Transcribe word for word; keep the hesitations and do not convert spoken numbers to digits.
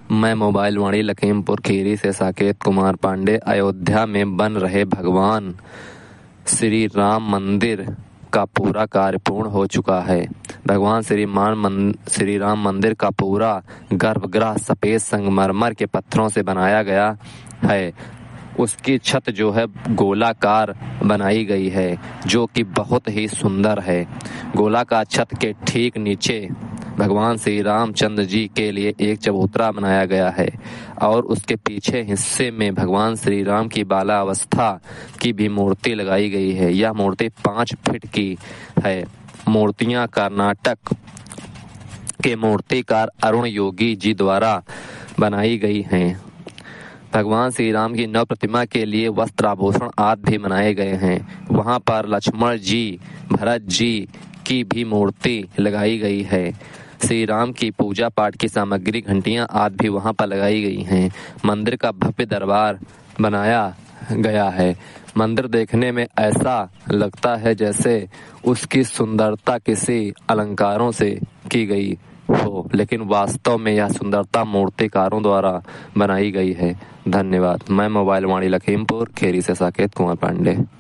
मैं मोबाइल वाणी लखीमपुर खीरी से साकेत कुमार पांडे। अयोध्या में बन रहे भगवान श्री राम मंदिर का पूरा कार्य पूर्ण हो चुका है। भगवान श्री मान श्री राम मंदिर का पूरा गर्भगृह सफेद संगमरमर के पत्थरों से बनाया गया है। उसकी छत जो है गोलाकार बनाई गई है, जो कि बहुत ही सुंदर है। गोलाकार छत के ठीक नीचे भगवान श्री रामचंद्र जी के लिए एक चबूतरा बनाया गया है और उसके पीछे हिस्से में भगवान श्री राम की बाला अवस्था की भी मूर्ति लगाई गई है। यह मूर्ति पाँच फीट की है। मूर्तियां कर्नाटक के मूर्तिकार अरुण योगी जी द्वारा बनाई गई हैं। भगवान श्री राम की नव प्रतिमा के लिए वस्त्र आभूषण आदि भी बनाए गए हैं। वहां पर लक्ष्मण जी, भरत जी की भी मूर्ति लगाई गई है। श्री राम की पूजा पाठ की सामग्री, घंटियां आदि भी वहां पर लगाई गई हैं। मंदिर का भव्य दरबार बनाया गया है। मंदिर देखने में ऐसा लगता है जैसे उसकी सुंदरता किसी अलंकारों से की गई हो, लेकिन वास्तव में यह सुंदरता मूर्तिकारों द्वारा बनाई गई है। धन्यवाद। मैं मोबाइल वाणी लखीमपुर खीरी से साकेत कुमार पांडे।